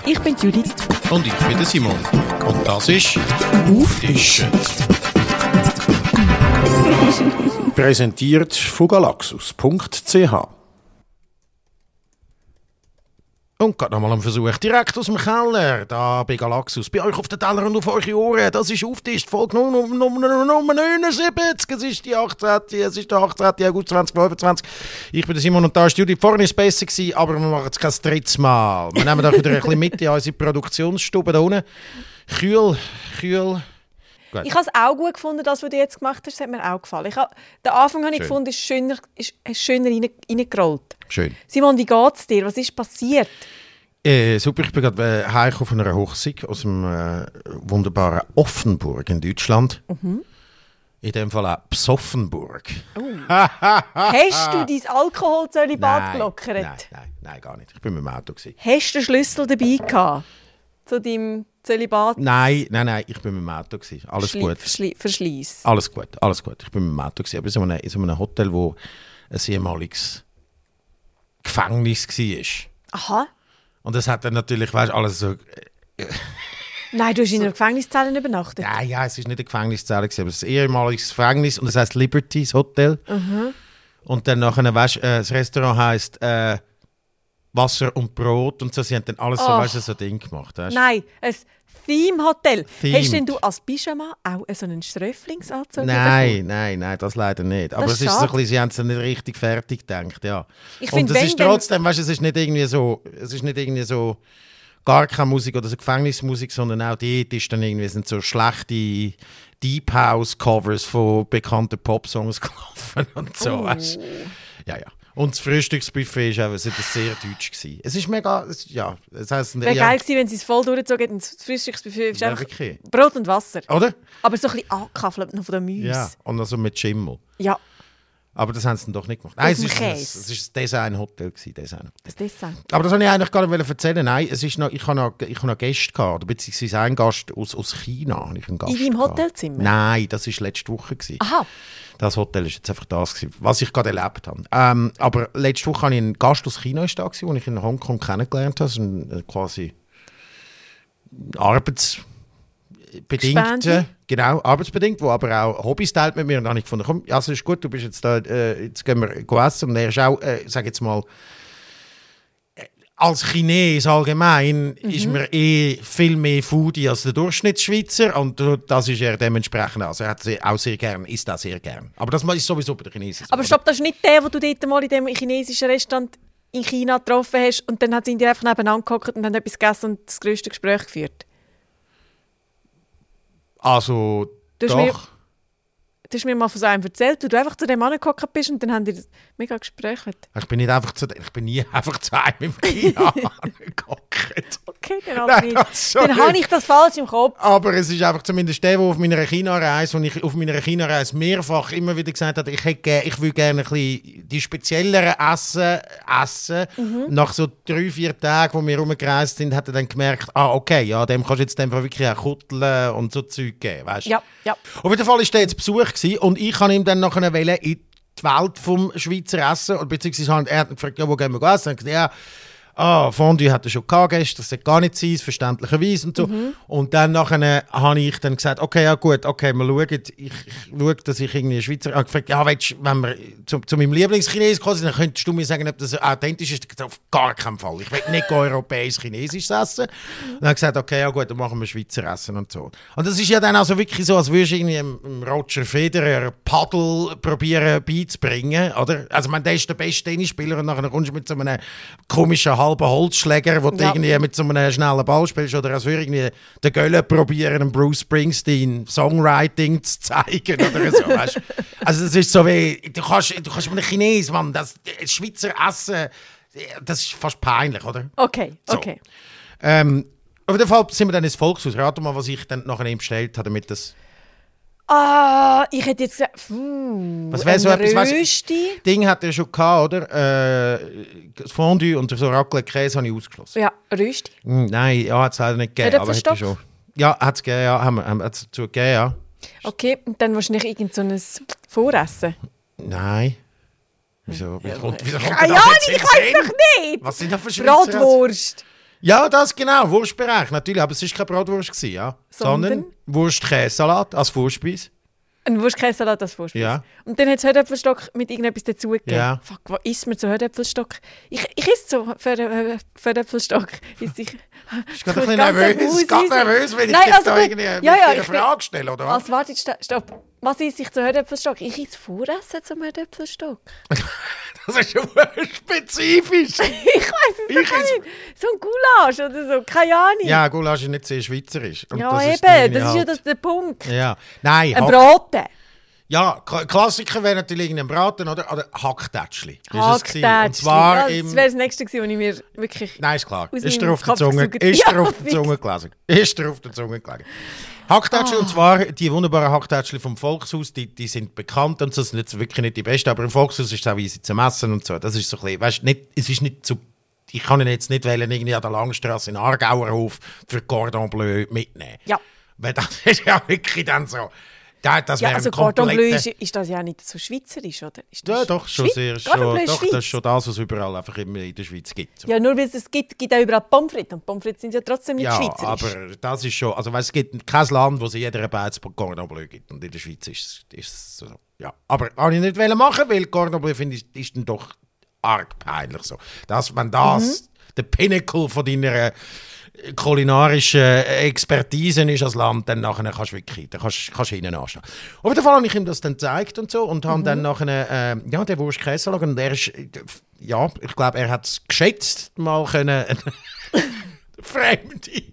Ich bin Judith. Und ich bin der Simon. Und das ist Auftischen. Präsentiert von galaxus.ch. Und gerade nochmal ein Versuch direkt aus dem Keller, da bei Galaxus, bei euch auf den Teller und auf eure Ohren. Das ist Auftisch, Folge Nummer 79. Es ist der 18. August 2025. Ich bin der Simon und da ist Judith. Vorhin war es besser gewesen, aber wir machen es kein drittes Mal. Wir nehmen da wieder ein bisschen mit in unsere Produktionsstube da unten. Kühl. Gut. Ich habe es auch gut gefunden, das, was du jetzt gemacht hast, hat mir auch gefallen. Den Anfang habe ich gefunden, ist schöner reingerollt. Schön. Simon, wie geht es dir? Was ist passiert? Super, ich bin gerade heimgekommen von einer Hochzeit aus dem wunderbaren Offenburg in Deutschland. Mhm. In dem Fall auch Psoffenburg. Oh. Hast du dein Alkoholzölibat gelockert? Nein, gar nicht. Ich bin mit dem Auto. Hast du den Schlüssel dabei gehabt? Zu deinem Zölibat? Nein, ich bin mit dem Auto. Alles gut. Verschleiss. Alles gut. Ich bin mit dem Auto. Aber in so einem Hotel, wo ein ehemaliges Gefängnis war. Aha. Und das hat dann natürlich, weißt, alles so... Nein, du hast in einer Gefängniszelle übernachtet? Ja, es war nicht eine Gefängniszelle, aber es ist ein ehemaliges Gefängnis und das heisst Liberties Hotel. Mhm. Und dann nachher, weißt, das Restaurant heisst Wasser und Brot und so. Sie haben dann alles so, weißt, so ein Ding gemacht. Weißt? Nein, ein Theme-Hotel. Hast denn du als Pyjama auch so einen Ströflingsanzug? Nein, das leider nicht. Aber es ist so ein bisschen, sie haben es nicht richtig fertig gedacht, ja. Und es ist trotzdem, weißt, es ist nicht irgendwie so gar keine Musik oder so Gefängnismusik, sondern auch dort ist dann irgendwie, sind so schlechte Deep House Covers von bekannten Popsongs gelaufen und so, weißt. Ja. Und das Frühstücksbuffet war sehr deutsch gewesen. Es ist mega, ja. Das heisst, wäre geil gewesen, wenn sie es voll durchgezogen hätten. Das Frühstücksbuffet ist einfach Brot und Wasser. Oder? Aber so ein bisschen angekaffelt noch von der Müsse. Ja, und also mit Schimmel. Ja. Aber das haben sie dann doch nicht gemacht. Nein, es war ein Design-Hotel. Das Design. Aber das wollte ich eigentlich gar nicht erzählen. Nein, es ist noch, ich habe noch Gäste gehabt, beziehungsweise einen Gast aus China. Habe ich einen Gast in deinem Hotelzimmer? Nein, das war letzte Woche. Aha. Das Hotel war jetzt einfach das, was ich gerade erlebt habe. Aber letzte Woche hatte ich einen Gast aus China, den ich in Hongkong kennengelernt habe. Das ist quasi arbeitsbedingt, wo aber auch Hobbys teilt mit mir. Und dann habe ich gefunden, komm, also ist gut, du bist jetzt da, jetzt gehen wir essen. Und er ist auch, sag jetzt mal, als Chines allgemein ist man viel mehr Foodie als der Durchschnittsschweizer und das ist er dementsprechend. Also er hat auch sehr gern, isst auch sehr gern. Aber das ist sowieso bei den Chinesen. Aber stopp, das ist nicht der, wo du dort mal in dem chinesischen Restaurant in China getroffen hast und dann sind die einfach nebeneinander gehockt und haben etwas gegessen und das grösste Gespräch geführt? Also, doch. Du hast mir mal von so einem erzählt, du einfach zu dem angehockt bist und dann haben die mega gesprochen. Ich bin nie einfach zu einem im China angehockt. Okay, dann habe ich das falsch im Kopf. Aber es ist einfach zumindest der auf meiner China-Reise, wo ich auf meiner China-Reise mehrfach immer wieder gesagt habe, ich will gerne ein bisschen die spezielleren Essen. Mhm. Nach so 3-4 Tagen, wo wir rumgereist sind, hat er dann gemerkt, okay, ja, dem kannst du jetzt einfach wirklich auch Kutteln und so Zeug geben, weißt? Ja. Auf jeden Fall war der jetzt Besuch und ich kann ihm dann nachher in die Welt vom Schweizer Essen, beziehungsweise er hat gefragt, ja, wo gehen wir essen? Und ich gesagt, Fondue hat er schon gehabt gestern, das sollte gar nicht sein, verständlicherweise und so. Mhm. Und dann nachher habe ich dann gesagt, okay, wir schauen, ich schaue, dass ich irgendwie Schweizer... Ich habe gefragt, ja, wenn wir zu meinem Lieblingschinesisch kommen, dann könntest du mir sagen, ob das authentisch ist. Ich habe auf gar keinen Fall. Ich will nicht europäisch-chinesisch essen. Und dann habe ich gesagt, okay, dann machen wir Schweizer Essen und so. Und das ist ja dann also wirklich so, als würdest du irgendwie Roger Federer Paddel probieren beizubringen, oder? Also, der ist der beste Tennisspieler und nachher kommst du mit so einem komischen halben Holzschläger, wo du irgendwie mit so einem schnellen Ball spielst, oder als würde irgendwie der Gölle probieren, einen Bruce Springsteen Songwriting zu zeigen oder so, weißt? Also das ist so wie, du kannst mit einem Chines, Mann, das Schweizer Essen, das ist fast peinlich, oder? Okay. Auf jeden Fall sind wir dann ins Volkshaus. Rate mal, was ich dann nachher bestellt habe, damit das... ich hätte jetzt gesagt, was wäre so etwas, Ding hat er schon gehabt, oder? Das Fondue und so Raclette-Käse habe ich ausgeschlossen. Ja, Rösti? Nein, hat es leider nicht gegeben. Aber hätte schon. Ja, hat es gegeben, ja. Haben es dazu gegeben, ja. Okay, und dann wahrscheinlich irgend so ein Voressen? Nein. Wieso kommt ich weiß doch nicht! Was sind da für Schweizer? Bratwurst! Ja, das genau, Wurstbereich, natürlich. Aber es war keine Bratwurst, ja. Sondern? Wurst-Käsesalat als Vorspeise. Ein Wurstkäsesalat als Vorspeise. Ja. Und dann hat es Herdöpfelstock mit irgendetwas dazugegeben. Ja. Fuck, was isst man zu Herdöpfelstock? Ich esse so Herdöpfelstock. Bist du gerade ein bisschen nervös? Ganz nervös, wenn ich Nein, dich also da gut. irgendwie Ja, ja, eine Frage stelle, oder was? Also warte, stopp. Was esse ich zu Herdöpfelstock? Ich esse Voressen zum Herdöpfelstock. Das ist schon spezifisch. Ich weiß es doch nicht. So ein Gulasch oder so, keine Ahnung. Ja, Gulasch ist nicht sehr schweizerisch. Und ja, das eben, ist irgendwie das ist ja halt- der Punkt. Ja, nein. Ein Braten. Ja, Klassiker wäre natürlich irgendein Braten oder Hacktätschli. Hacktätschli. Und zwar ja, das wäre das Nächste gewesen, was ich mir wirklich... Nein, ist klar. aus Ist meinem dir auf der Kopf Zunge, gesaugt. ist Ja, dir auf der Zunge gelegen. Ist dir auf der Zunge gelegen. Hacktätschli, und zwar die wunderbaren Hacktätschli vom Volkshaus, die sind bekannt und so, sind jetzt wirklich nicht die besten, aber im Volkshaus ist es auch weise zum Essen und so. Das ist so ein bisschen, weißt, nicht, es ist nicht so, ich kann ihn jetzt nicht wählen, irgendwie an der Langstrasse in Aargauerhof für Cordon Bleu mitnehmen. Ja. Weil das ist ja wirklich dann so, das Ja, wäre also ein Cordon Bleu kompletter- ist das ja nicht so schweizerisch, oder? Ist Ja, das doch, schon sehr. Cordon Bleu ist Doch, Schweiz. das ist schon das, was überall einfach immer in der Schweiz gibt. So. Ja, nur weil es gibt auch überall Pommes frites. Und Pommes frites sind ja trotzdem nicht Ja, schweizerisch. aber das ist schon, also weißt, es gibt kein Land, wo es in jeder Beiz Cordon Bleu gibt. Und in der Schweiz ist es so. Ja. Aber wollte ich nicht machen, weil Cordon Bleu, finde ich, ist dann doch arg peinlich so. Wenn das der Pinnacle von deiner kulinarischen Expertise ist als Land, dann nachher kannst du wirklich, dann kannst du hinten anschauen. Auf jeden Fall habe ich ihm das dann gezeigt und so und habe dann nachher, den Wurst-Käsesalat, und er ist, ja, ich glaube, er hat es geschätzt, mal können fremde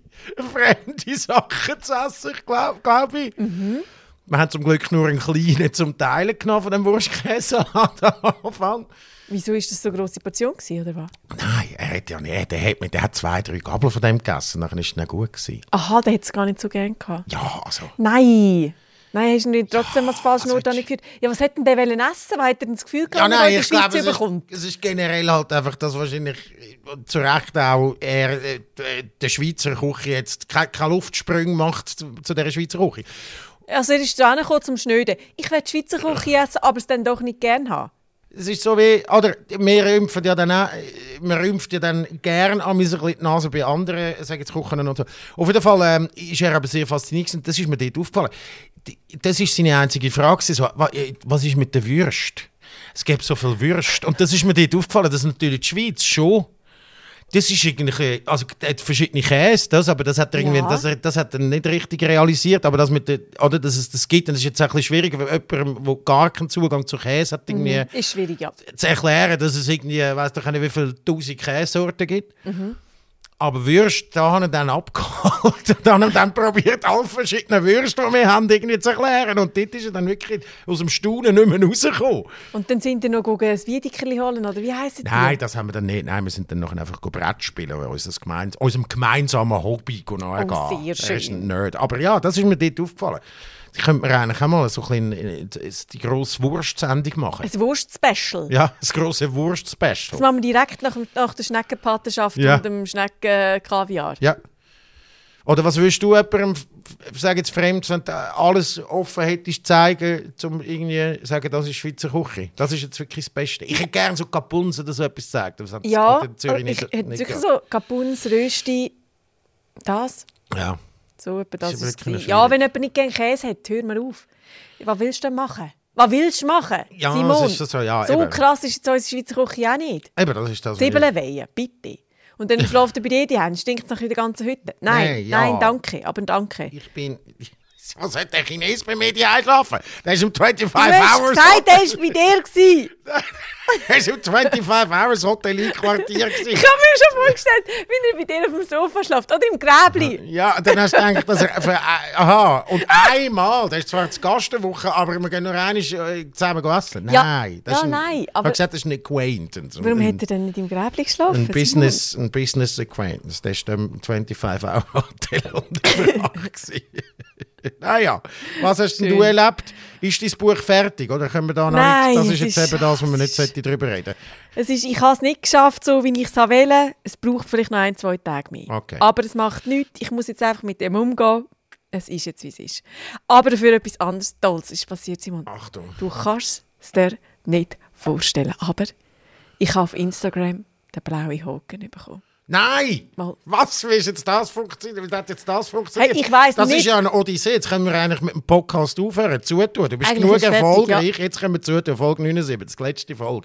Sachen zu essen, glaube ich. Wir haben zum Glück nur einen kleinen zum Teilen genommen von dem Wurstkäsesalat am Anfang. Wieso ist das so eine grosse Portion gewesen, oder was? Nein, er hat ja nicht. Der hat 2-3 Gabel von dem gegessen. Dann war es nicht gut gewesen. Aha, der hat es gar nicht so gern gehabt. Ja, also. Nein! Nein, hast du nicht trotzdem was falsch also Not angeführt? Ja, was hätte denn der wollen essen? Weil hat er das Gefühl Ja, gehabt, nein, dass ich er in der glaube, Schweiz überkommt? es ist generell halt einfach, dass wahrscheinlich zu Recht auch er der Schweizer Küche jetzt keine Luftsprünge macht zu dieser Schweizer Küche. Also er ist da angekommen zum Schnöden. Ich will die Schweizer Küche essen, aber es dann doch nicht gern haben. Es ist so wie, oder wir rümpfen ja dann auch, man rümpft ja dann gerne an mir so ein bisschen die Nase bei anderen, sagen jetzt Kochen und so. Auf jeden Fall ist er aber sehr fasziniert und das ist mir dort aufgefallen. Das ist seine einzige Frage, so, was ist mit der Würst? Es gibt so viel Würst und das ist mir dort aufgefallen, dass natürlich die Schweiz schon, das ist irgendwie, also er hat verschiedene Käse, aber das hat er irgendwie, Ja. das hat er nicht richtig realisiert, aber das mit der, oder dass es das gibt, und das ist jetzt auch ein bisschen schwierig, wenn jemand, der gar keinen Zugang zu Käse hat, irgendwie Ist schwierig, ja. zu erklären, dass es irgendwie, weiss doch nicht, wie viele 1000 Käsesorten gibt. Aber Würste, da haben wir dann abgeholt. Da haben wir dann probiert, alle verschiedenen Würste, die wir haben, irgendwie zu erklären. Und dort ist er dann wirklich aus dem Staunen nicht mehr rausgekommen. Und dann sind wir noch ein Wiedekerli holen, oder wie heisst die? Nein, das haben wir dann nicht. Nein, wir sind dann noch einfach Brett spielen, unserem gemeinsamen Hobby nachgehen. Oh, sehr Er ist schön. ein Nerd. Aber ja, das ist mir dort aufgefallen. Ich könnte mir eigentlich auch mal so ein bisschen die grosse Wurstsendung machen. Ein Wurst-Special. Ja, das grosse Das Wurst-Special. machen wir direkt nach der Schneckenpatenschaft Ja. und dem Schneckenkaviar. Ja. Oder was würdest du jemandem, sag jetzt fremd, wenn du alles offen hättest, zeigen, um irgendwie zu sagen, das ist Schweizer Küche? Das ist jetzt wirklich das Beste. Ich hätte gerne so Kapunsen oder so etwas gezeigt. Das hat Ja, in Zürich ich nicht, hätte nicht sicher gehabt. so Kapuns, Rösti, das. Ja. So etwa das Ist ist wirklich es. schwierig. Ja, wenn jemand nicht gerne Käse hat, hör mal auf. Was willst du denn machen? Was willst du machen, Ja, Simon? das ist so, ja, so eben. krass ist jetzt unsere Schweizer Küche auch nicht. Eben, das ist das. Zwiebeln weihen, bitte. Und dann schläft er bei dir die Hände, stinkt es nach der ganzen Hütte. Nein, Nein, ja. nein, danke, aber danke. Ich bin... Was hat der Chines bei mir die einschlafen? Der ist um 25 Du hast Hours... gesagt, er war bei dir gewesen. Der ist um 25 Hours Hotel Quartier Ich gewesen. habe mir schon vorgestellt, wie er bei dir auf dem Sofa schläft oder im Gräbli. Ja, dann hast du gedacht, dass er... Aha, und einmal, das ist zwar die Gastenwoche, aber wir gehen nur einmal zusammen essen. Ja. Nein, Ja, nein, Ich aber- habe gesagt, das ist ein Acquaintance. Warum ein, hat er denn nicht im Gräbli geschlafen? ein Business Acquaintance. Das war im 25-Hour-Hotel unterwegs. Naja, was hast denn du Schön. erlebt? Ist dein Buch fertig? Oder können wir da noch Nein, nicht? Das ist es jetzt ist- eben das, wo wir nicht darüber reden Ich habe es nicht geschafft, so wie ich es wollte. Es braucht vielleicht noch 1-2 Tage mehr. Okay. Aber es macht nichts. Ich muss jetzt einfach mit dem umgehen. Es ist jetzt, wie es ist. Aber dafür etwas anderes Tolles ist passiert, Simon. Achtung. Du kannst es dir nicht vorstellen. Aber ich habe auf Instagram den blauen Haken bekommen. Nein! Mal. Was? Wie ist jetzt das funktioniert? Wie hat jetzt das funktioniert? Hey, ich weiss das nicht. ist ja eine Odyssee. Jetzt können wir eigentlich mit dem Podcast aufhören. Zutun. Du bist Eigentlich genug ist fertig, erfolgreich. ja. Jetzt können wir zutun. Folge 79, die letzte Folge.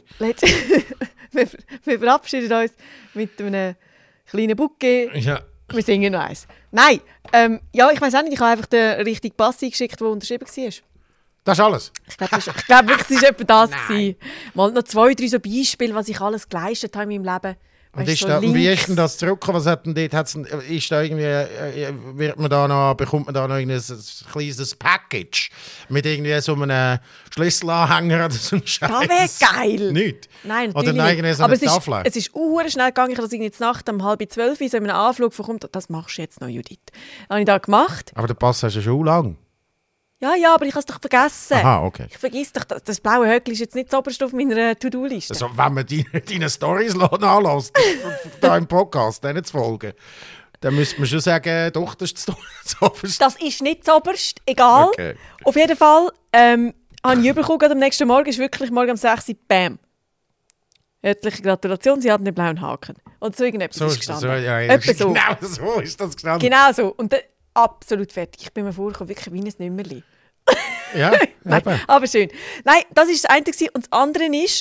Wir verabschieden uns mit einem kleinen Bouquet. Ja. Wir singen noch eins. Nein, ja, ich weiss auch nicht. Ich habe einfach den richtigen Pass eingeschickt, der unterschrieben war. Das ist alles. Ich glaube wirklich, es war etwa das. Gewesen. Mal noch 2, 3 so Beispiele, was ich alles geleistet habe in meinem Leben. Und Weißt, wie ist denn das zurückgekommen? Was hat denn dort? Ist da irgendwie, bekommt man da noch ein kleines Package mit irgendwie so einem Schlüsselanhänger oder so einem Scheiß? Das wäre geil. Nicht? Nein, oder natürlich nicht. So Aber eine Tafel? es ist schnell gegangen. Ich habe jetzt Nacht um 11:30 so in einem Anflug verkommt. Das machst du jetzt noch, Judith. Das habe ich da gemacht. Aber der Pass hast du schon lang. Ja, aber ich habe es doch vergessen. Aha, okay. Ich vergiss doch, das blaue Höckli ist jetzt nicht das oberste auf meiner To-Do-Liste. Also, wenn man deine Storys anlässt, da im Podcast, denen zu folgen, dann müsste man schon sagen, doch, das ist das oberste. Das ist nicht das oberste, egal. Okay. Auf jeden Fall habe ich bekommen, gerade am nächsten Morgen, ist wirklich morgen um 6 Uhr, bam. Herzliche Gratulation, Sie haben den blauen Haken. Und so irgendetwas ist gestanden. Etwa so. Genau so ist das gestanden. Genau so. Und dann, absolut fertig. Ich bin mir vorgekommen, wirklich wie ein Nimmerli. Ja, Nein, aber schön. Nein, das war das eine. Und das andere ist,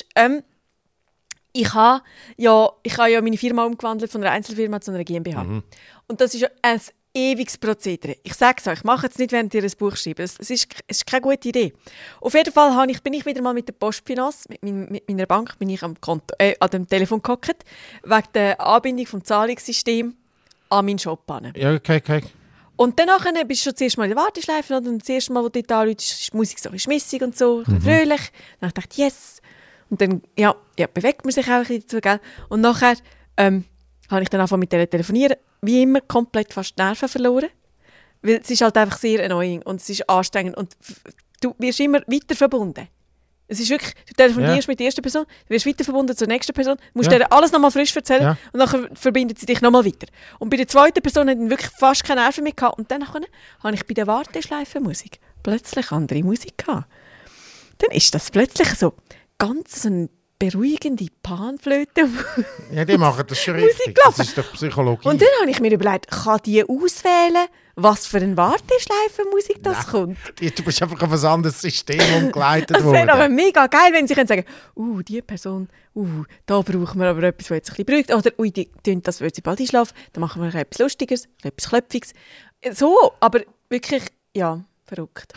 ich habe ja meine Firma umgewandelt von einer Einzelfirma zu einer GmbH. Und das ist ja ein ewiges Prozedere. Ich sage es euch, macht es nicht, während ihr ein Buch schreibt. Es ist keine gute Idee. Auf jeden Fall bin ich wieder mal mit der Postfinance, mit meiner Bank, bin ich an dem Telefon gehockt, wegen der Anbindung vom Zahlungssystem an meinen Shop an. Ja, okay. Und dann bist du schon zuerst mal in der Warteschleife und das erste Mal, wo du dort anrufst, ist die Musik so schmissig und so, fröhlich. Dann dachte ich, yes. Und dann bewegt man sich auch ein bisschen dazu, gell? Und nachher habe ich dann angefangen mit der telefonieren, wie immer komplett fast die Nerven verloren. Weil es ist halt einfach sehr annoying und es ist anstrengend und du wirst immer weiter verbunden. Es ist wirklich, du telefonierst mit der ersten Person, du wirst weiter verbunden zur nächsten Person, musst dir alles nochmal frisch erzählen und dann verbindet sie dich nochmal weiter. Und bei der zweiten Person hat dann wirklich fast keine Nerven mehr gehabt. Und dann habe ich bei der Warteschleife Musik plötzlich andere Musik gehabt. Dann ist das plötzlich so ganz eine beruhigende Panflöte. Ja, die machen das schon richtig. Das ist doch Psychologie. Und dann habe ich mir überlegt, kann die auswählen, was für eine Warteschleifenmusik das kommt? Du bist einfach auf ein anderes System umgeleitet worden. Das worden. wäre aber mega geil, wenn sie sagen können, die Person, da brauchen wir aber etwas, das jetzt ein bisschen braucht. Oder, die tun das, weil sie bald einschlafen. Dann machen wir etwas Lustiges, etwas Klöpfiges. So, aber wirklich, ja, verrückt.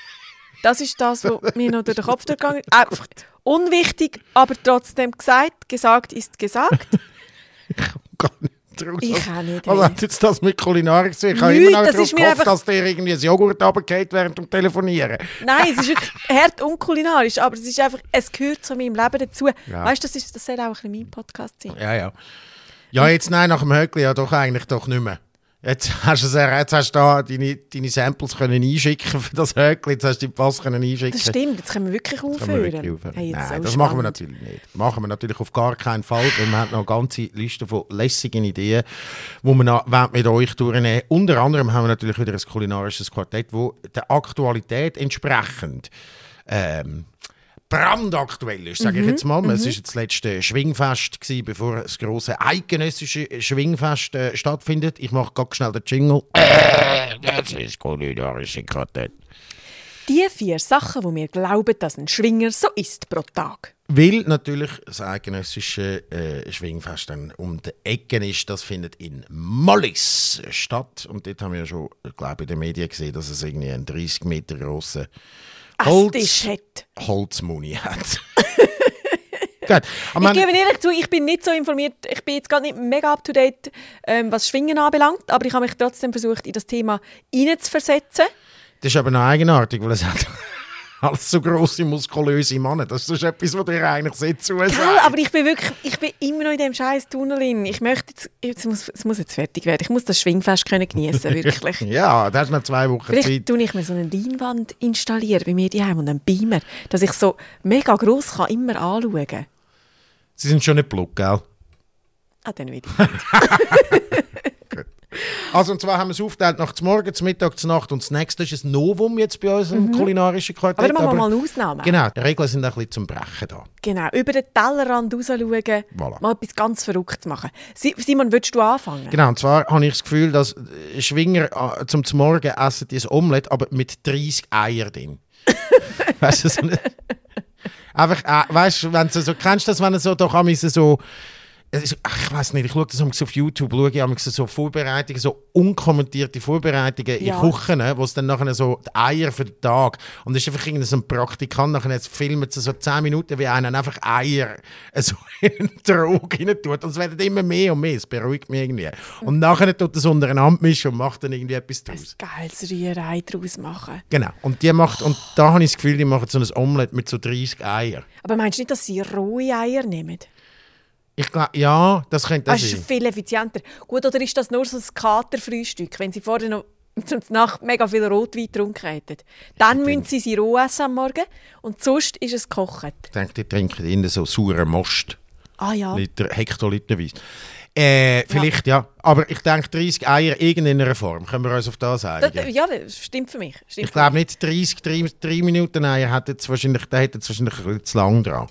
Das ist das, was mir noch durch den Kopf durchgegangen ist. Unwichtig, aber trotzdem gesagt ist gesagt. Ich komme gar nicht draus. Ich auch nicht. Was hat jetzt das mit Kulinarik zu tun? Ich habe immer noch darauf gehofft, dass dir irgendwie ein Joghurt runtergeht während dem Telefonieren. Nein, es ist wirklich hart unkulinarisch, aber es ist einfach, es gehört zu meinem Leben dazu. Ja. Weißt du, das soll auch ein bisschen mein Podcast sein. Ja. Ja, jetzt nein, nach dem Höckli ja doch eigentlich doch nicht mehr. Jetzt hast du da deine Samples können einschicken für das Höckli, jetzt hast du den Pass können einschicken. Das stimmt, jetzt können wir wirklich aufhören. Hey, nein, so das spannend. machen wir natürlich nicht. Machen wir natürlich auf gar keinen Fall, weil wir haben noch eine ganze Liste von lässigen Ideen, die wir mit euch durchnehmen. Unter anderem haben wir natürlich wieder ein kulinarisches Quartett, das der Aktualität entsprechend brandaktuell ist, sage ich jetzt mal. Es war das letzte Schwingfest gewesen, bevor das grosse eidgenössische Schwingfest stattfindet. Ich mache ganz schnell den Jingle. Das ist das kulinarische Quartett. Die 4 Sachen, die wir glauben, dass ein Schwinger so isst pro Tag. Weil natürlich das eidgenössische Schwingfest dann um die Ecken ist, das findet in Mollis statt. Und dort haben wir ja schon, glaube ich, in den Medien gesehen, dass es irgendwie einen 30 Meter grossen Holzmuni hat. Gut. Ich gebe ehrlich zu, ich bin nicht so informiert, ich bin jetzt gar nicht mega up-to-date, was Schwingen anbelangt, aber ich habe mich trotzdem versucht, in das Thema hineinzuversetzen. Das ist aber noch eigenartig, weil es hat alles so grosse, muskulöse Männer. Das ist etwas, was dir eigentlich sehr zusagt. Aber ich bin immer noch in diesem scheiß Tunnel drin. Ich möchte es muss jetzt fertig werden. Ich muss das Schwingfest geniessen, wirklich. Ja, das ist noch 2 Wochen Vielleicht Zeit. tue ich mir so eine Leinwand installieren bei mir daheim und einen Beamer, dass ich so mega gross kann immer anschauen kann. Sie sind schon nicht blöd, gell? Dann wieder. Also, und zwar haben wir es aufgeteilt nach zum Morgen, zum Mittag, zur Nacht und zur Nacht. Das ist ein Novum jetzt bei uns im kulinarischen Quartett. Aber dann machen wir mal eine Ausnahme. Genau, die Regeln sind ein bisschen zum Brechen da. Genau, über den Tellerrand rausschauen, Voilà. mal etwas ganz Verrücktes machen. Simon, würdest du anfangen? Genau, und zwar habe ich das Gefühl, dass Schwinger zum Morgen essen die ein Omelett, aber mit 30 Eier drin. Weißt du, so eine, einfach, weißt du, wenn du so, kennst du das, wenn du so, doch so, ich weiß nicht, ich schaue das auf YouTube, schaue ich so Vorbereitungen, so unkommentierte Vorbereitungen in Küchen, wo es dann nachher so die Eier für den Tag, und das ist einfach irgendein so ein Praktikant, nachher jetzt filmt so 10 Minuten, wie einer einfach Eier so in den Trog rein tut, und es werden immer mehr und mehr, es beruhigt mich irgendwie. Und nachher tut das untereinander mischen und macht dann irgendwie etwas draus. Ein geiles Rührei draus machen. Genau, und die macht, und da habe ich das Gefühl, die machen so ein Omelett mit so 30 Eier. Aber meinst du nicht, dass sie rohe Eier nehmen? Ich glaube, ja, das könnte Das sein. ist viel effizienter. Gut, oder ist das nur so ein Katerfrühstück, wenn sie vorher noch zur Nacht mega viel Rotwein getrunken hätten? Dann müssen sie roh essen am Morgen und sonst ist es gekocht. Ich denke, die trinken innen so sauren Most. Ah ja. Hektoliterweise. Vielleicht ja. Aber ich denke, 30 Eier in irgendeiner Form. Können wir uns auf das einigen? Ja, das stimmt für mich. Ich glaube nicht, 3 Minuten Eier hätten jetzt wahrscheinlich ein bisschen zu lang dran.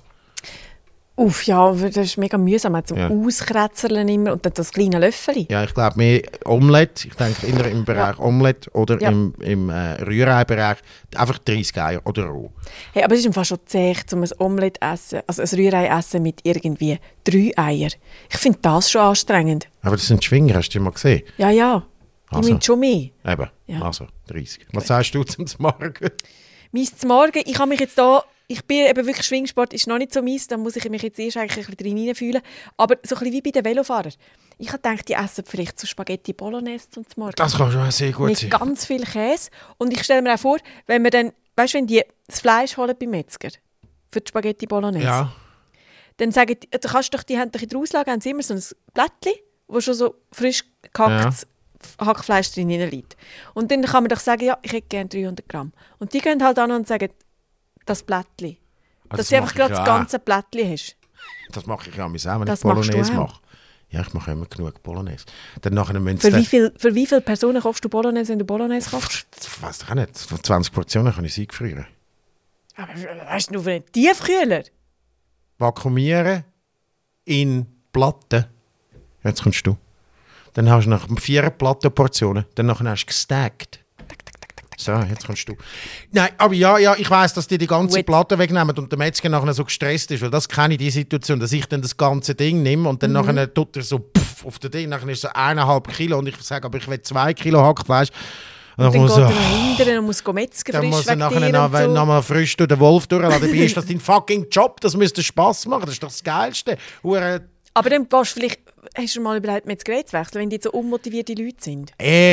Ja, das ist mega mühsam. Zum Auskretzerlen immer und dann das kleine Löffel. Ja, ich glaube mehr Omelette. Ich denke eher im Bereich Omelette oder im Rührei-Bereich einfach 30 Eier oder roh. Hey, aber es ist im Fall schon zäh, um ein Omelette essen, also ein Rührei essen mit irgendwie 3 Eier. Ich finde das schon anstrengend. Aber das sind Schwinger, hast du die mal gesehen? Ja, die Also. müssen schon mehr. Eben, Ja. also 30. Was sagst du zum Morgen? Meins zum Morgen, ich habe mich jetzt da, ich bin eben wirklich, Schwingsport ist noch nicht so meins, da muss ich mich jetzt erst eigentlich ein bisschen reinfühlen. Aber so ein bisschen wie bei den Velofahrern. Ich habe gedacht, die essen vielleicht so Spaghetti Bolognese zum Morgen. Das kann schon sehr gut mit sein. ganz viel Käse. Und ich stelle mir auch vor, wenn wir dann, weißt du, wenn die das Fleisch holen beim Metzger für die Spaghetti Bolognese, Ja. dann sagen die, du kannst doch die Hände in der Auslage, haben sie immer so ein Blättchen, wo schon so frisch gehacktes Hackfleisch drin liegt. Und dann kann man doch sagen, ja, ich hätte gerne 300 Gramm. Und die gehen halt an und sagen, das Blättchen. Also dass du einfach gerade das auch. ganze Blättchen hast. Das mache ich auch wenn ich Das machst Bolognese du auch? mache. Ja, ich mache immer genug Bolognese. Dann nachher müssen Für wie viele Personen kaufst du Bolognese, wenn du Bolognese kaufst? Ich weiss doch auch nicht. Von 20 Portionen kann ich sie einfrieren. Aber hast du nur für einen Tiefkühler? Vakuumieren in Platten. Jetzt kommst du. Dann hast du nach 4 Plattenportionen. Dann nachher hast du gestackt. So, jetzt kommst du. Nein, aber ja, ich weiss, dass die ganze Gut. Platte wegnehmen und der Metzger nachher so gestresst ist, weil das kenne ich, die Situation, dass ich dann das ganze Ding nehme und dann nachher tut er so puff auf den Ding, nachher ist es so 1,5 Kilo und ich sage, aber ich will 2 Kilo Hackfleisch. Und dann muss geht er er noch hinterher und muss Metzger dann frisch muss er nachher wegtieren und so. noch mal frisch durch den Wolf durchladen. Dabei ist das dein fucking Job, das müsste Spass machen, das ist doch das Geilste. Aber dann gehst du vielleicht, hast du mal überlegt, Metzgerei zu wechseln, wenn die so unmotivierte Leute sind?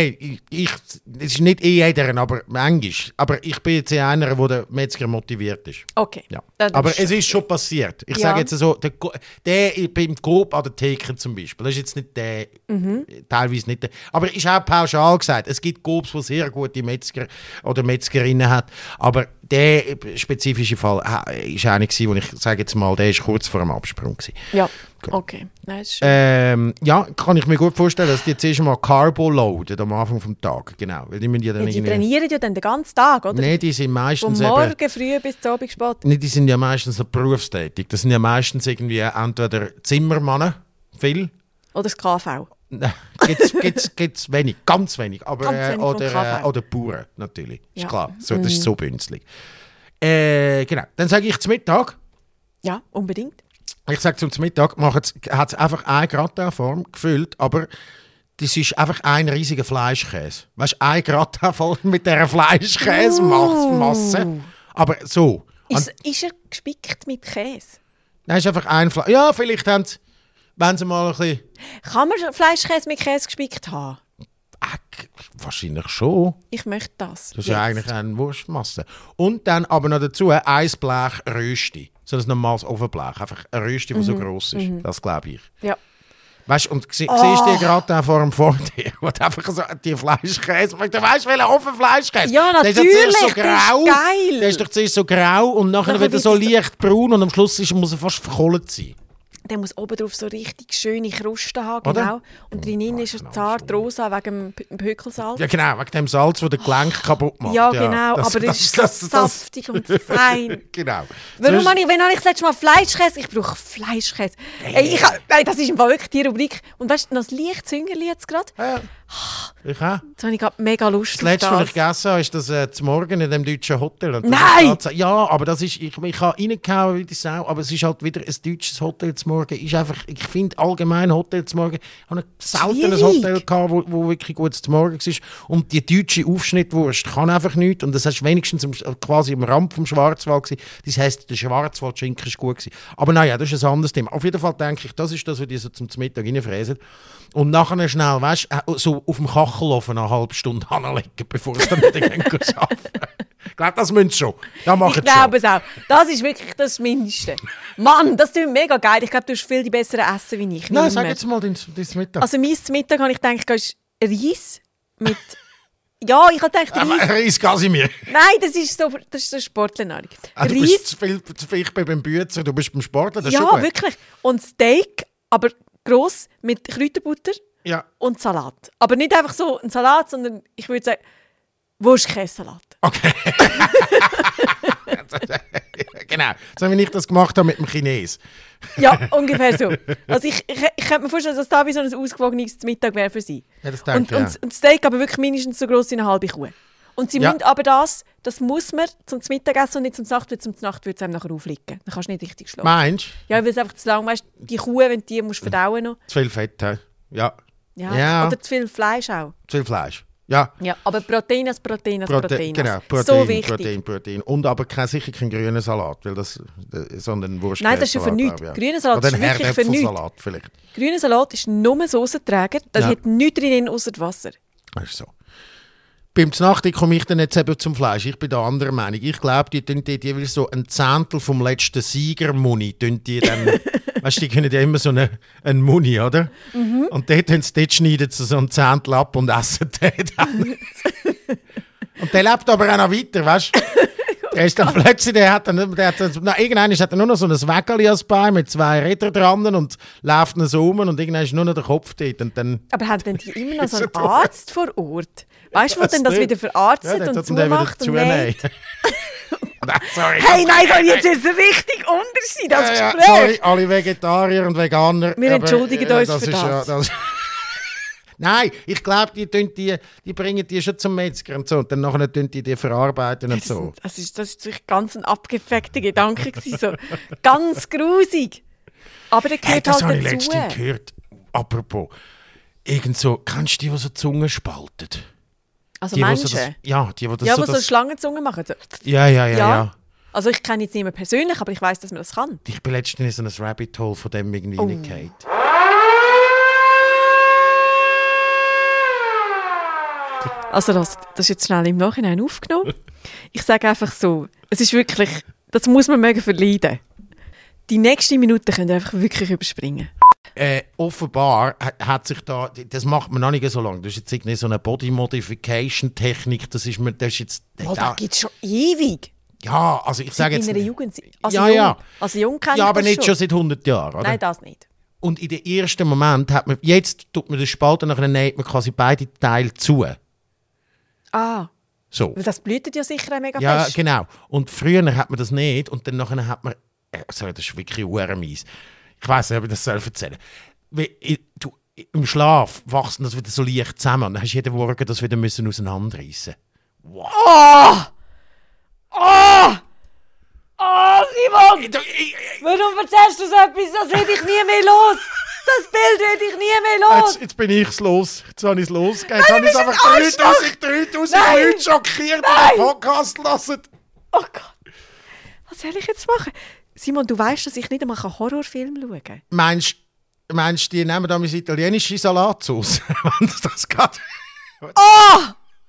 Es ist nicht jeder, aber manchmal. Aber ich bin jetzt einer, der Metzger motiviert ist. Okay. Ja. Das Aber ist es ist schon passiert. Ich Ja. sage jetzt so, der beim Coop an der Theke zum Beispiel, das ist jetzt nicht der, teilweise nicht der, aber ist auch pauschal gesagt, es gibt Coops, die sehr gute Metzger oder Metzgerinnen hat, aber der spezifische Fall war einer, wo ich sage jetzt mal, der ist kurz vor dem Absprung gewesen. Ja, Gut. okay. Nein, das ist schön. Ja, kann ich mir gut vorstellen, dass die zuerst mal Carbo loaden am Anfang des Tages, genau. Weil die müssen ja dann Die trainieren ja dann den ganzen Tag, oder? Nein, die sind Vom meistens Morgen früh bis zum Abend spät. Nee, die sind ja meistens noch berufstätig. Das sind ja meistens irgendwie entweder Zimmermänner, viel. Oder das KV. Gibt's wenig, ganz wenig. Aber, Ganz wenig vom KV. oder Bauern, natürlich. Ist Ja. klar, so, das ist so bünzlig. Genau, dann sage ich zum Mittag. Ja, unbedingt. Ich sage zum Mittag, hat es einfach eine Gratin-Form gefüllt, aber das ist einfach ein riesiger Fleischkäse. Weißt du, ein Gratin voll mit dieser Fleischkäse-Masse. Aber so. Ist er gespickt mit Käse? Nein, ist einfach ein Fleisch. Ja, vielleicht wenn sie mal ein bisschen. Kann man Fleischkäse mit Käse gespickt haben? Wahrscheinlich schon. Ich möchte das. Das ist ja eigentlich eine Wurstmasse. Und dann aber noch dazu ein Blech Rösti. So ein normales Ofenblech. Einfach ein Rösti, das so gross ist. Das glaube ich. Ja. Weißt du, und siehst du die gerade vor dir, wo du einfach so die Fleischkäse. Du weißt, welcher Ofenfleischkäse? Ja, Der ist ja natürlich, zuerst so der ist grau. geil. Der ist doch zuerst so grau und nachher Nachher wird er wird so es so- leicht braun und am Schluss muss er fast verkohlt sein. der muss oben drauf so richtig schöne Kruste haben, Oder? genau. Und drinnen ist er zart rosa wegen dem Pökelsalz. Ja, genau, wegen dem Salz, das den Gelenk kaputt macht. Ja, genau, aber das ist so saftig und fein. Genau. Wenn habe ich das letzte Mal Fleischkäse? Ich brauche Fleischkäse. Das ist im Fall wirklich die Rubrik. Und weißt du, noch das leicht Züngerli jetzt gerade? Ja. Ich auch. Jetzt habe ich gerade mega Lust Das letzte, was ich gegessen habe, ist das zum Morgen in dem deutschen Hotel. Und das Nein! Ist ja, aber das ist, ich habe reingehauen wie die Sau, aber es ist halt wieder ein deutsches Hotel zum Morgen. Ist einfach, ich finde allgemein Hotel zum Morgen, ich habe selten ein Hotel gehabt, wo wirklich gut zum Morgen war. Und die deutsche Aufschnittwurst kann einfach nichts. Und das hast wenigstens quasi am Rand vom Schwarzwald gewesen. Das heisst, der Schwarzwaldschinken war gut gewesen. Aber naja, das ist ein anderes Thema. Auf jeden Fall denke ich, das ist das, was die so zum Mittag reinfräsen. Und nachher schnell, weißt du, so auf dem Kachelofen eine halbe Stunde anlegen, bevor es dann wieder arbeiten. Ich glaube, das müssen sie schon. Das machen ich glaube es auch. Das ist wirklich das Mindeste. Mann, das klingt mega geil. Ich glaube, du hast viel die besseren Essen wie ich. Nein, sag jetzt mal dein Mittag. Also mein Mittag habe ich gedacht, ist Reis mit... Ja, ich habe gedacht, Reis Casimir. Nein, das ist so Sportlernahrung. Du bist zu viel, ich bin beim Büzer, du bist beim Sportler, das ist schon gut. Ja, wirklich. Und Steak, aber gross mit Kräuterbutter und Salat. Aber nicht einfach so ein Salat, sondern ich würde sagen, Wurstkäsesalat. Okay. Genau, so wie ich das gemacht habe mit dem Chines. Ja, ungefähr so. Also ich könnte mir vorstellen, dass da wie so ein ausgewogenes Mittag wäre für sie. Ja, das denke ich, und Steak aber wirklich mindestens so gross wie eine halbe Kuh. Und sie müssen aber das muss man zum Mittagessen und nicht zum Nacht, weil zum Nacht wird es einem nachher aufliegen. Dann kannst du nicht richtig schlafen. Meinst du? Ja, weil es einfach zu lang, weißt du, die Kuh, wenn du die musst verdauen noch. Zu viel Fett, he? Ja. Oder zu viel Fleisch auch. Zu viel Fleisch. Ja, aber Protein. Genau, So wichtig. Protein. Und aber sicher kein grüner Salat, weil sondern Wurst. Nein, das ist ja für nichts. Grüner Salat ist wirklich für nichts. Vielleicht. Grüner Salat ist nur Soßenträger, das hat nichts drin außer Wasser. Das ist so. Beim Nacht komme ich dann jetzt eben zum Fleisch. Ich bin da anderer Meinung. Ich glaube, die jeweils so ein Zehntel vom letzten Siegermuni, die dann, weißt du, die können ja immer so einen Muni, oder? Mhm. Und dort schneiden sie so ein Zehntel ab und essen den dann. Und der lebt aber auch noch weiter, weißt du? Der ist dann plötzlich, irgendwann hat er nur noch so ein Wägeli als Bein mit 2 Rädern dran und läuft dann so um und irgendwann ist nur noch der Kopf dort. Und dann aber haben denn die immer noch so einen Arzt vor Ort? Weißt du, wo denn das wieder verarztet und zumacht und näht? Sorry. Hey, nein, jetzt ist es richtig unterschied, das Gespräch. Sorry, alle Vegetarier und Veganer. Wir entschuldigen uns für das. Nein, ich glaube, die bringen die schon zum Metzger und so. Und dann nachher die verarbeiten und so. Das ist wirklich ganz ein abgefuckter Gedanke gewesen, so. Ganz grusig. Aber der gehört das halt habe ich dazu. letztens gehört. Apropos, kennst du die so Zungen spalten? Also die, Menschen? Die so Schlangenzungen machen. So. Ja. Also ich kenne jetzt nicht mehr persönlich, aber ich weiss, dass man das kann. Ich bin letztens in so ein Rabbit Hole von dem irgendwie reingefallen. Also das ist jetzt schnell im Nachhinein aufgenommen. Ich sage einfach so, es ist wirklich, das muss man mögen verleiden. Die nächsten Minuten könnt ihr einfach wirklich überspringen. Offenbar hat sich da, das macht man noch nicht so lange, das ist jetzt irgendwie so eine Body-Modification-Technik, das ist jetzt... Da gibt es schon ewig. Ja, also ich sage jetzt... In der Jugend. Also jung kenne ich ja, aber nicht schon seit 100 Jahren, oder? Nein, das nicht. Und in dem ersten Moment tut man den Spalt und dann näht man quasi beide Teile zu. Ah. So. Weil das blühtet ja sicher auch mega fest. Ja, genau. Und früher hat man das nicht und dann nachher hat man... Sorry, das ist wirklich mies. Ich weiss nicht, ob ich das erzählen soll. Im Schlaf wachst das wieder so leicht zusammen und dann hast du jeden Morgen das wieder auseinanderreißen. Wow. Simon! Warum erzählst du so etwas? Das will ich nie mehr los! Das Bild will ich nie mehr los! Jetzt bin ich es los. Jetzt habe ich es losgegeben. Jetzt habe ich es einfach 3000 Leute schockiert in den Podcast lassen. Oh Gott. Was soll ich jetzt machen? Simon, du weißt, dass ich nicht einmal Horrorfilme schauen kann. Meinst du, die nehmen da meine italienische Salatsauce? Wenn das geht. Oh!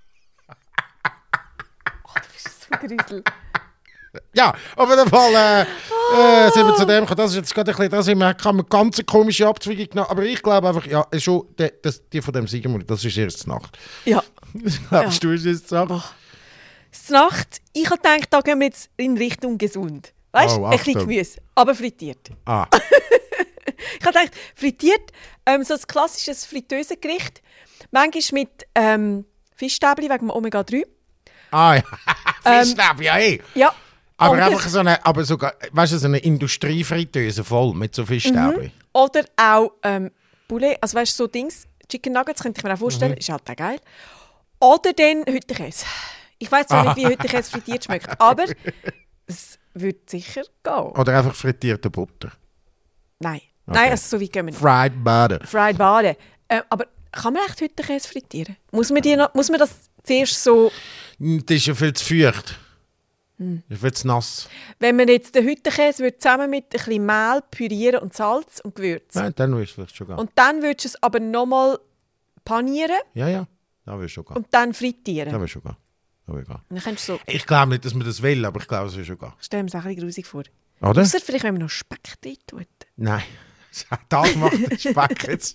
Du bist so grusel. Ja, auf jeden Fall sind wir zu dem gekommen. Das ist jetzt gerade ein bisschen, man kann eine ganz komische Abzweigung genommen. Aber ich glaube einfach, ja, schon die von dem Siegermund, das ist erst Nacht. Ja. Glaubst du, ist es Nacht? Nacht, ich habe gedacht, da gehen wir jetzt in Richtung gesund. Weißt du, ein bisschen Gemüse, aber frittiert. Ah. Ich habe gedacht, frittiert, so ein klassisches Fritteusengericht, manchmal mit Fischstäbchen wegen dem Omega-3. Ah ja, Fischstäbchen, ja eh. Ja. Aber Oder- einfach sogar, weißt du, so eine Industriefritteuse voll mit so Fischstäbchen. Oder auch Poulet, also weißt du, so Dings, Chicken Nuggets, könnte ich mir auch vorstellen, ist halt auch geil. Oder dann Hüttenkäse. Ich weiss zwar nicht, wie Hüttenkäse frittiert schmeckt, aber es würde sicher gehen. Oder einfach frittierte Butter. Nein. Okay. Nein, also so wie gehen wir nicht. Fried butter. Fried Bade. Aber kann man echt Hüttenkäse frittieren? Muss man das zuerst so... Das ist ja viel zu feucht. Das ist viel zu nass. Wenn man jetzt den Hüttenkäse zusammen mit ein bisschen Mehl pürieren und Salz und Gewürz. Nein, dann würde es vielleicht schon gehen. Und dann würdest du es aber nochmal panieren Ja, dann würde es schon gehen. und dann frittieren. Dann würde es schon gehen. Und dann kannst du so... Ich glaube nicht, dass man das will, aber ich glaube, es würde schon gehen. Stell mir das auch ein bisschen grusig vor. Oder? Ausser vielleicht, wenn man noch Speck drin tut. Nein. Das macht den Speck jetzt.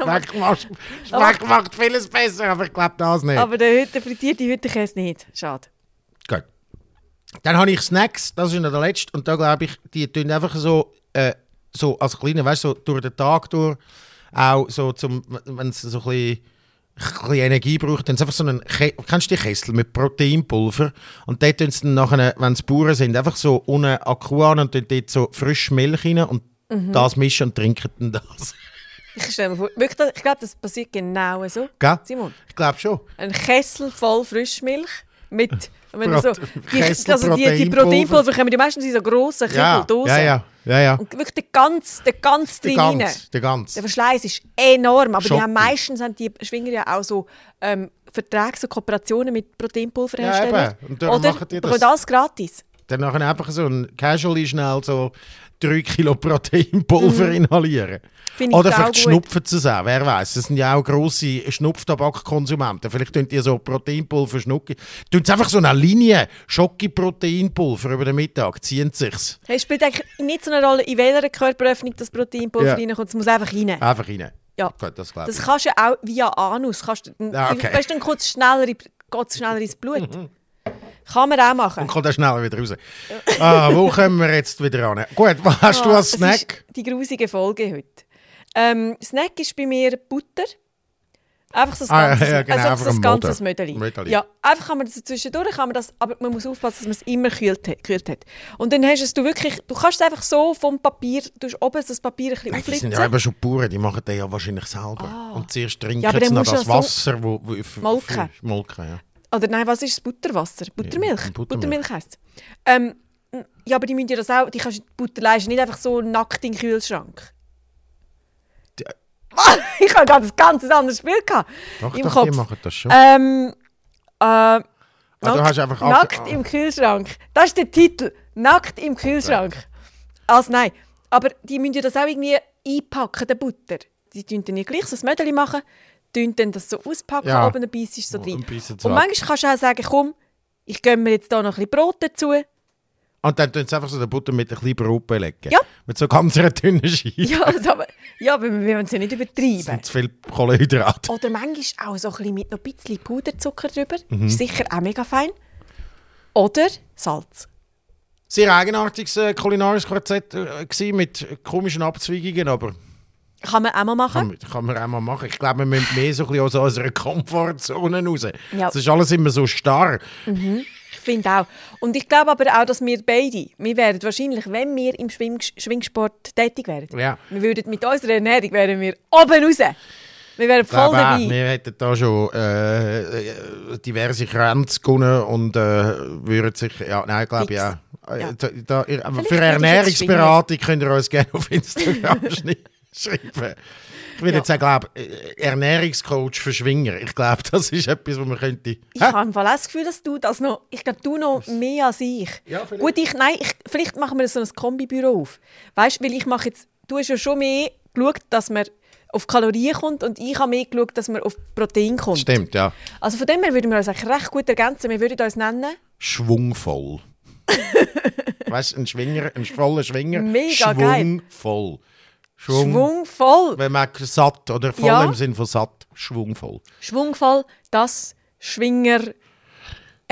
Speck macht vieles besser, aber ich glaube das nicht. Aber der frittierte Hüttenkäse nicht. Schade. Gut. Dann habe ich Snacks, das ist noch der letzte. Und da glaube ich, die tun einfach so als kleine, weißt du, so durch den Tag durch, auch so wenn es so ein bisschen Energie braucht, dann ist einfach so einen, kennst du die Kessel mit Proteinpulver? Und dort tun sie dann nachher, wenn es Bauern sind, einfach so unten Akku an und tun dort so frische Milch rein und das mischen und trinken dann das. Ich stelle mir vor, wirklich, ich glaube, das passiert genau so. Gell? Simon, Ich glaube schon. ein Kessel voll Frischmilch mit... Wenn du so, Kessel die Proteinpulver kommen die meistens in so grossen Kübeldosen. Ja. Und wirklich der ganz drin rein. Der ganz. Der Verschleiß ist enorm, aber Schoki. meistens haben die Schwinger ja auch so Verträge, so Kooperationen mit Proteinpulver Ja, herstellen. eben. Und darum Oder machen die das. bekommen alles gratis. Dann nachher einfach so ein Casually schnell so 3 Kilo Proteinpulver inhalieren. Finde ich Oder sau vielleicht gut. Schnupfen zu sehen, wer weiß. Das sind ja auch grosse Schnupftabakkonsumenten. Vielleicht tun die so Proteinpulver schnucken. Tun sie einfach so eine Linie Schoki-Proteinpulver über den Mittag, ziehen sich's. Hey, es spielt eigentlich nicht so eine Rolle, in welcher Körperöffnung das Proteinpulver reinkommt. Es muss einfach rein. Einfach rein. Ja. Gut, das glaube ich. Das kannst du ja auch via Anus. Okay. Weißt du, dann geht es schneller ins Blut. Kann man auch machen. Und kommt dann schneller wieder raus. Wo kommen wir jetzt wieder an? Gut, was hast du als Es Snack? ist die grusige Folge heute. Snack ist bei mir Butter. Einfach so ein ganzes, ja, genau, also einfach so ein ein ganzes Mödeli. Mödeli. Ja, einfach kann man das zwischendurch, aber man muss aufpassen, dass man es immer gekühlt hat. Und dann hast du wirklich, du kannst es einfach so vom Papier, du hast oben das Papier ein bisschen Nein, die sind auflitzen. ja eben schon Bauern, die machen das ja wahrscheinlich selber. Und zuerst trinken Ja, aber sie dann noch musst du das ja so Wasser, wo Molken. Molken, ja. Oder nein, was ist das? Butterwasser? Buttermilch? Ja, Buttermilch heisst es. Ja, aber die müssen ja das auch, die kannst du die Butter leisten, nicht einfach so nackt in den Kühlschrank. Ich habe gerade ein ganz anderes Bild gehabt Doch, im doch, Kopf. die machen das schon. Du hast einfach nackt im Kühlschrank. Das ist der Titel. Nackt im Kühlschrank. Also nein. Aber die müssen ja das auch irgendwie einpacken, die Butter. Die tun dann ja gleich so ein Mödeli machen, tun dann das so auspacken, Ja. oben ein bisschen so drin. Und beißen es Und ab. manchmal kannst du auch sagen, komm, ich gönne mir jetzt da noch ein bisschen Brot dazu. Und dann tun sie einfach so die Butter mit ein bisschen Brot belegen. Ja. Mit so ganz einer dünnen Scheibe. Ja, aber wir wollen es ja nicht übertreiben. Und zu viel Kohlenhydrate. Oder manchmal auch so ein bisschen mit noch ein bisschen Puderzucker drüber. Mhm. Ist sicher auch mega fein. Oder Salz. Sehr eigenartiges kulinarisches Quartett gewesen, mit komischen Abzweigungen, aber Kann man auch mal machen. kann man auch mal machen. Ich glaube, wir müssen mehr so ein bisschen aus unserer Komfortzone raus. Ja. Es ist alles immer so starr. Ich finde auch. Und ich glaube aber auch, dass wir beide, wir wären wahrscheinlich, wenn wir im Schwingsport tätig wären, Ja. wir würden mit unserer Ernährung wären wir oben raus. Wir wären voll Aber dabei. wir hätten da schon diverse Grenzen gewonnen und würden sich, ja, nein, ich glaube Fix. ja. Ja. Für würde ich jetzt Ernährungsberatung könnt ihr uns gerne auf Instagram schreiben. Ich würde jetzt sagen, Ernährungscoach für Schwinger. Ich glaube, das ist etwas, was man könnte... Ich habe im Fall auch das Gefühl, dass du das noch, ich glaube, du noch mehr als ich. Ja, vielleicht. Gut, vielleicht machen wir so ein Kombibüro auf. Weißt du, weil ich mache jetzt, du hast ja schon mehr geschaut, dass man auf Kalorien kommt und ich habe mehr geschaut, dass man auf Protein kommt. Stimmt, ja. Also von dem her würden wir uns eigentlich recht gut ergänzen. Wir würden uns nennen... Schwungvoll. Weißt du, ein voller Schwinger. Mega geil. Schwungvoll. Schwungvoll. Wenn man satt oder voll Ja. im Sinn von satt. Schwungvoll. Schwungvoll, das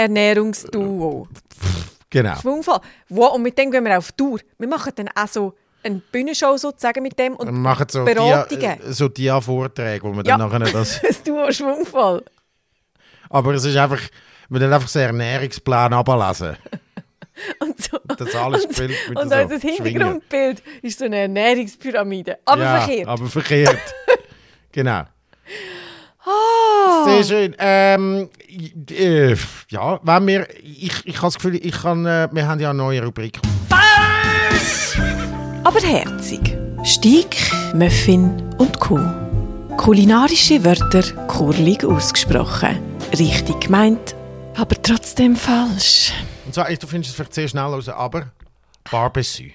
Schwinger-Ernährungsduo. Genau. Schwungvoll. Wow, und mit dem gehen wir auf Tour. Wir machen dann auch so eine Bühnenshow sozusagen mit dem und Wir machen so Beratungen. so Dia-Vorträge, wo man dann nachher das... Das Duo schwungvoll. Aber es ist einfach... Wir dann einfach so einen Ernährungsplan ablesen. Und so. Das alles Bild mit Und so unser Hintergrundbild ist so eine Ernährungspyramide. Aber verkehrt. aber verkehrt. Genau. Ah. Sehr schön. Ja, wenn wir... Ich habe das Gefühl, wir haben ja eine neue Rubrik. Aber herzig. Steak, Muffin und Kuh. Kulinarische Wörter kurlig ausgesprochen. Richtig gemeint, aber trotzdem falsch. Und zwar, du findest es vielleicht sehr schnell raus, aber... Barbecue.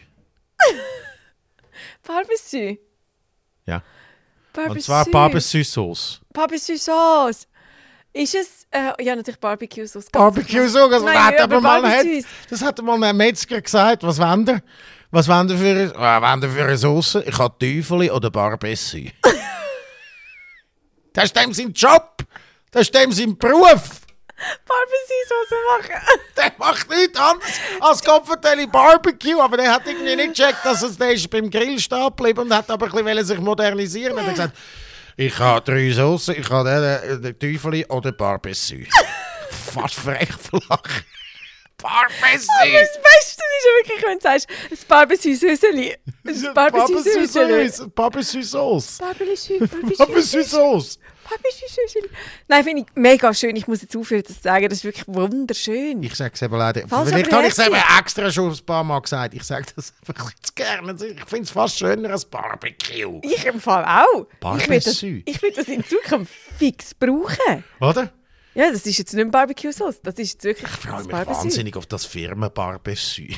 Barbecue. Ja. Barbecue. Und zwar Barbecue-Sauce. Barbecue-Sauce. Ist es... ja, natürlich Barbecue-Sauce. Barbecue-Sauce, Nein, aber Barbecues. das hat mal ein Metzger gesagt. Was wollt ihr? Was wollt ihr für eine Sauce? Ich habe Teufel oder Barbecue. Das ist dem sein Job. Das ist dem sein Beruf. Barbecue-Sauce machen. Der macht nichts anderes als Kopfverteilung Barbecue. Aber der hat irgendwie nicht gecheckt, dass der ist beim Grill stehen geblieben und hat aber ein bisschen sich modernisieren. Und hat gesagt, ich habe 3 Soßen, ich habe den Teufel oder Barbecue. Fast frech verlachen. Barbecue! Aber das Beste ist ja wirklich, wenn du sagst, ein Barbecue-Süßeli. Ein Barbecue-Süßeli. Barbecue-Sauce. Barbecue-Süßeli. Barbecue-Sauce. Barbecue-Süßeli. Nein, finde ich mega schön. Ich muss jetzt aufhören, das zu sagen. Das ist wirklich wunderschön. Ich sage es eben leider. Falsch, Vielleicht aber habe ich es eben herzlich. extra schon ein paar Mal gesagt. Ich sage das einfach zu gerne. Ich finde es fast schöner als Barbecue. Ich im Fall auch. Barbecue. Ich will das in Zukunft fix brauchen. Oder? Ja, das ist jetzt nicht mehr Barbecue-Sauce. Das ist jetzt wirklich Ich freue das mich Barbecue. wahnsinnig auf das Firmen-Barbecue.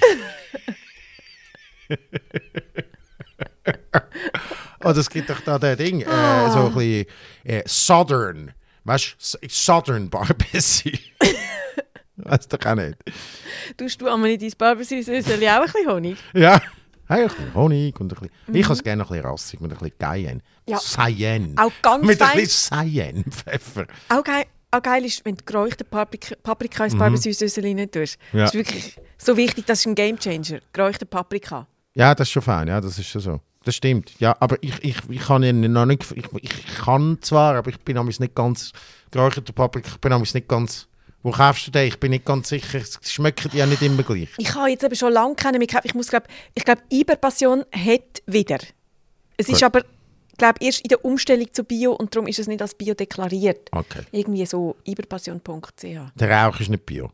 Oh, das gibt doch da das Ding. So ein bisschen Southern. Weißt du? Southern Barbecue. Weißt du doch auch nicht. Tust du einmal in dein Barbecue-Süßeli auch ein bisschen Honig? Ja. Hey, ein bisschen Honig und ein bisschen... Ich habe es gerne ein bisschen rassig, mit ein bisschen Cayenne. Ja. Cayenne. Auch ganz mit fein. ein bisschen Cayenne-Pfeffer. Auch geil ist, wenn du geräuchte Paprika ins Barbecue-Süßeli nicht tust. Ja. Das ist wirklich so wichtig, das ist ein Gamechanger. Geräuchte Paprika. Ja, das ist schon fein, ja, das ist schon so. Das stimmt, ja, aber ich kann ja noch nicht, ich kann zwar, aber ich bin nicht ganz, geräucherte Paprika, ich bin nicht ganz, wo kaufst du den? Ich bin nicht ganz sicher, es schmeckt ja nicht immer gleich. Ich habe jetzt eben schon lange keinen mehr gekauft. Ich glaube, Iberpassion hat wieder. Es ist aber, glaube erst in der Umstellung zu Bio und darum ist es nicht als Bio deklariert. Okay. Irgendwie so iberpassion.ch. Der Rauch ist nicht Bio.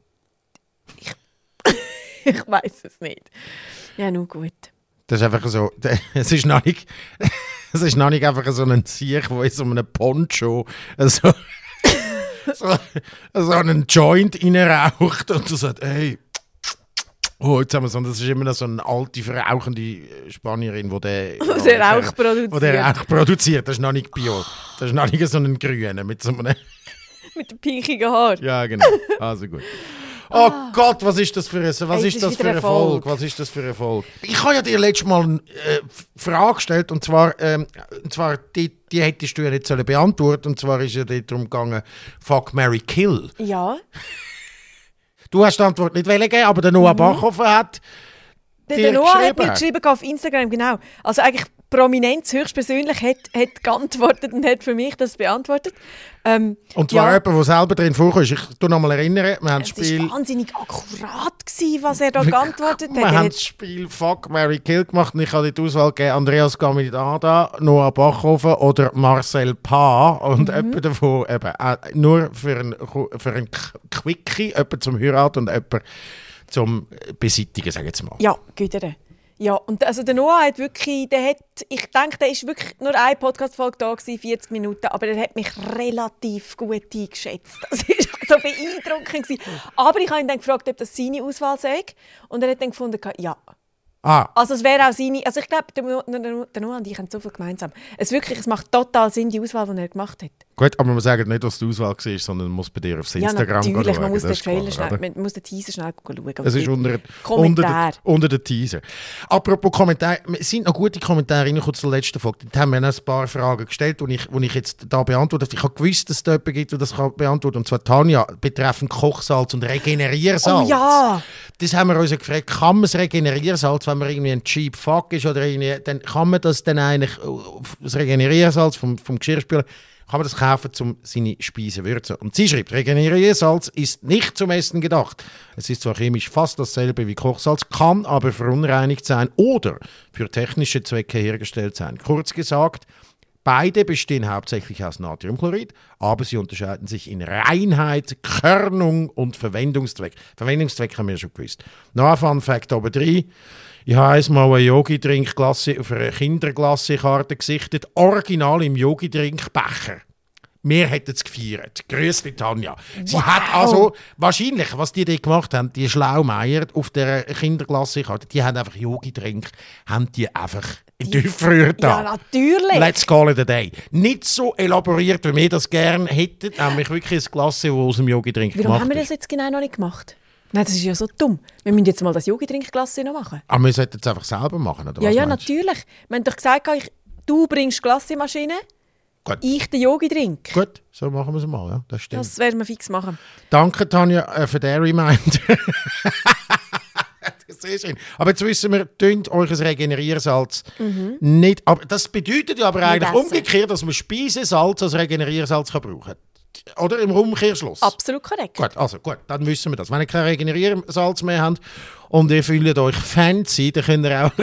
Ich weiß es nicht. Ja, nun gut. Das ist einfach so, es ist noch nicht einfach so ein Sieg, der in so einem Poncho so einen Joint reinraucht und du sagst, hey, oh, jetzt haben wir so, das ist immer noch so eine alte, verrauchende Spanierin, die den Rauch produziert. Wo der Rauch produziert. Das ist noch nicht Bio. Das ist noch nicht so ein Grüner mit so einem... Mit dem pinkigen Haar. Ja, genau. Also gut. Oh Gott, was ist das für ein Erfolg? Was ist das für ein Erfolg? Ich habe ja dir letztes Mal eine Frage gestellt, und zwar die hättest du ja nicht sollen beantworten. Und zwar ist ja darum gegangen, Fuck, Marry, Kill. Ja. Du hast die Antwort nicht geben, aber der Noah Bachhofer hat Der Noah hat mir geschrieben auf Instagram, genau. Also eigentlich Prominenz höchstpersönlich hat geantwortet und hat für mich das beantwortet. Und zwar jemand, der selber drin vorkommt. Ich tue noch mal erinnern, wir haben das Es Spiel... war wahnsinnig akkurat gewesen, was er da geantwortet hat. Wir haben das Spiel Fuck, Marry, Kill gemacht und ich habe die Auswahl gegeben, Andreas Gamidada, Noah Bachhofer oder Marcel Paar. Und jemand davon eben nur für ein Quickie, jemand zum Heiraten und jemand zum Beseitigen, sage ich jetzt mal. Ja, Gütere. Ja, und also der Noah hat wirklich, ich denke, der ist wirklich nur eine Podcast-Folge da gewesen, 40 Minuten, aber er hat mich relativ gut eingeschätzt. Das war so beeindruckend gewesen. Aber ich habe ihn dann gefragt, ob das seine Auswahl sei, und er hat dann gefunden, ja. Also es wäre auch seine, also ich glaube, der Noah und ich haben so viel gemeinsam. Es macht total Sinn, die Auswahl, die er gemacht hat. Gut, aber man sagt nicht, was die Auswahl war, sondern man muss bei dir aufs Instagram schauen. Natürlich, man muss den Teaser schnell schauen. Es ist unter den Teaser. Apropos Kommentare, es sind noch gute Kommentare reingekommen zur letzten Folge. Da haben wir noch ein paar Fragen gestellt, die ich jetzt da beantwortet habe. Ich habe gewusst, dass es da jemanden gibt, der das beantworten kann. Und zwar Tanja, betreffend Kochsalz und Regeneriersalz. Oh ja! Das haben wir uns gefragt, kann man das Regeneriersalz, wenn man irgendwie ein cheap fuck ist, oder irgendwie, dann kann man das dann eigentlich, das Regeneriersalz vom Geschirrspüler, kann man das kaufen, um seine Speisen zu würzen. Und sie schreibt, Regeneriersalz ist nicht zum Essen gedacht. Es ist zwar chemisch fast dasselbe wie Kochsalz, kann aber verunreinigt sein oder für technische Zwecke hergestellt sein. Kurz gesagt, beide bestehen hauptsächlich aus Natriumchlorid, aber sie unterscheiden sich in Reinheit, Körnung und Verwendungszweck. Verwendungszweck haben wir schon gewusst. Noch ein Fun Fact oben drin. Ich habe einmal eine Yogi-Drink-Glasse auf einer Kinderglasse-Karte gesichtet, original im Yogi-Drink-Becher. Wir hätten es gefeiert. Grüßli Tanja. Sie hat also, wahrscheinlich, was die dort gemacht haben, die Schlaumeier auf der Kinderglasse-Karte, die haben einfach Yogi-Drink, haben die einfach früher da. Ja, natürlich. Let's call it a day. Nicht so elaboriert, wie wir das gerne hätten, nämlich wirklich ein Glasse, das aus dem Yogi-Drink gemacht ist. Warum haben wir das jetzt genau noch nicht gemacht? Nein, das ist ja so dumm. Wir müssen jetzt mal das Yogi-Drink-Glasse noch machen. Aber wir sollten es einfach selber machen, oder was? Ja, natürlich. Wir haben doch gesagt, du bringst Glassemaschine, ich den Yogi-Drink. Gut, so machen wir es mal, ja, das stimmt. Das werden wir fix machen. Danke, Tanja, für den Reminder. Sehr schön. Aber jetzt wissen wir, tönt euch ein Regeneriersalz nicht. Aber das bedeutet ja aber eigentlich umgekehrt, dass man Speisesalz als Regeneriersalz brauchen kann. Oder im Umkehrschluss. Absolut korrekt. Gut, dann wissen wir das. Wenn ihr kein Regeneriersalz mehr habt und ihr fühlt euch fancy, dann könnt ihr auch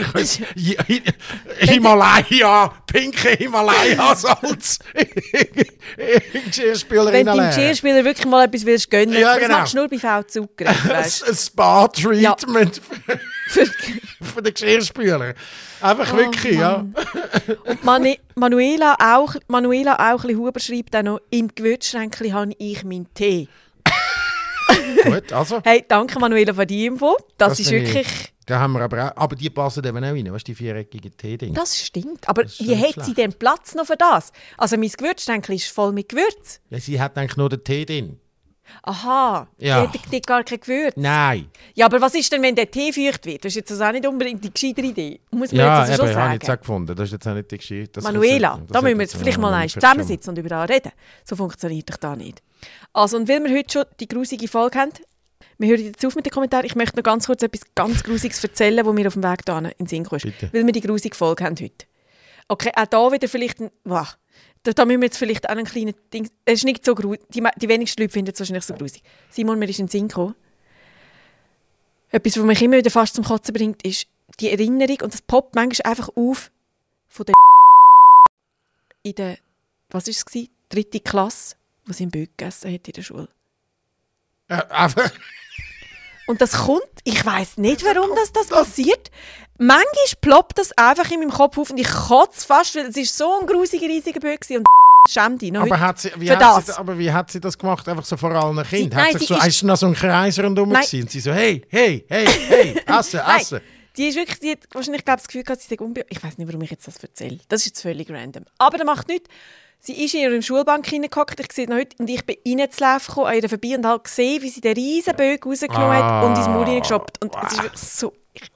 pinke Himalaya-Salz Geschirrspüler Wenn du dem Geschirrspüler wirklich mal etwas willst gönnen, das machst du nur bei V-Zucker. Ein Spa-Treatment für den Geschirrspüler. Einfach wirklich, Mann. Und Manuela Auchli-Huber schreibt auch noch, im Gewürzschränkchen habe ich meinen Tee. Gut, also. Hey, danke Manuela für die Info. Das ist wirklich... Da haben wir aber die passen eben auch rein, weißt du, die viereckigen Tee-Dinger. Das stimmt, aber wie hat sie denn Platz noch für das? Also mein Gewürzschränkchen ist voll mit Gewürz. Ja, sie hat eigentlich nur den Tee drin. Aha, ja. Die hat gar kein Gewürz. Nein. Ja, aber was ist denn, wenn der Tee feucht wird? Das ist jetzt also auch nicht unbedingt die gescheite Idee. Muss man jetzt also schon sagen. Ja, habe ich jetzt auch gefunden. Das ist jetzt auch nicht die Geschichte. Manuela, da müssen wir jetzt vielleicht mal zusammensitzen und über das reden. So funktioniert doch da nicht. Also, und weil wir heute schon die grusige Folge haben, wir hören jetzt auf mit den Kommentaren. Ich möchte noch ganz kurz etwas ganz Grusiges erzählen, wo mir auf dem Weg hierhin in den Sinn kommt. Weil wir die grusige Folge haben heute. Okay, auch da wieder vielleicht da müssen wir jetzt vielleicht auch einen kleinen Ding... Es ist nicht so grusig. Die wenigsten Leute finden es wahrscheinlich so grusig. Simon, mir ist in den Sinn gekommen. Etwas, was mich immer wieder fast zum Kotzen bringt, ist die Erinnerung, und das poppt manchmal einfach auf, von der in der, was war es, 3. Klasse, wo sie im Böck gegessen hat in der Schule. Aber... Und das kommt, ich weiss nicht, warum das passiert. Manchmal ploppt das einfach in meinem Kopf auf und ich kotze fast, weil es ist so ein grusiger, riesiger Böck und schämt dich noch aber wie hat sie das gemacht? Einfach so vor allen Kindern? Ist noch so ein Kreis rundherum gewesen? Und sie so, hey, essen. Die ist wirklich, die hat wahrscheinlich das Gefühl gehabt, sie sei ich weiss nicht, warum ich jetzt das erzähle. Das ist jetzt völlig random. Aber das macht nichts. Sie ist in ihrer Schulbank hineingehockt, ich sehe noch heute, und ich bin reinzulaufen, an ihr vorbei und habe gesehen, wie sie den riesen Bögen rausgenommen hat und ins Maul hineingeschoppt. Und es ist wirklich so...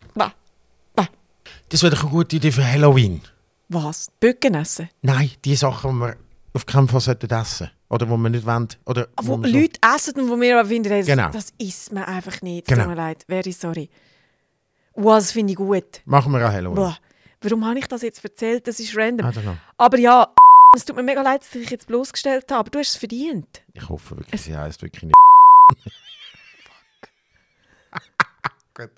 Das wäre doch eine gute Idee für Halloween. Was? Böcken essen? Nein, die Sachen, die wir auf keinen Fall essen sollten. Oder die wir nicht wollen. Oder wo Leute essen und wo wir aber finden, das isst man einfach nicht. Genau. Tut mir leid, very sorry. Das finde ich gut. Machen wir auch Halloween. Boah. Warum habe ich das jetzt erzählt? Das ist random. Aber ja, es tut mir mega leid, dass ich dich jetzt bloßgestellt habe, aber du hast es verdient. Ich hoffe wirklich, sie heisst wirklich nicht